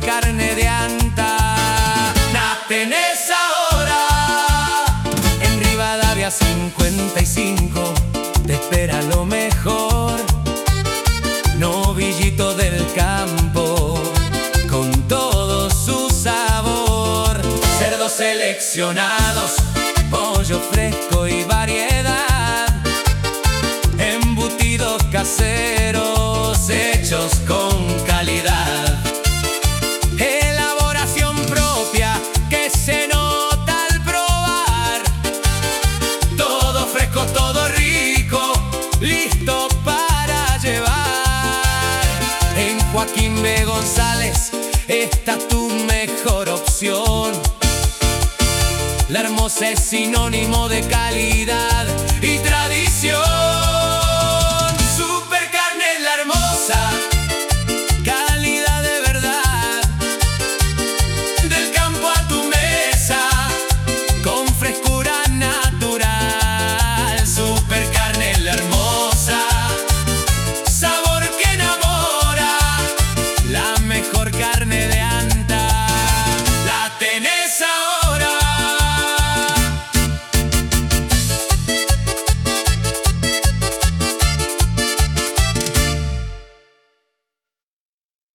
carne de anta. Tenés ahora en Rivadavia 55, te espera lo mejor. Novillito del campo con todo su sabor. Cerdos seleccionados, pollo fresco y variedad. Embutidos caseros hechos con calidad. Elaboración propia que se nota al probar. Todo fresco, todo rico, listo para llevar. En Joaquín B. González está tu mejor opción. La Hermosa es sinónimo de calidad y tradición.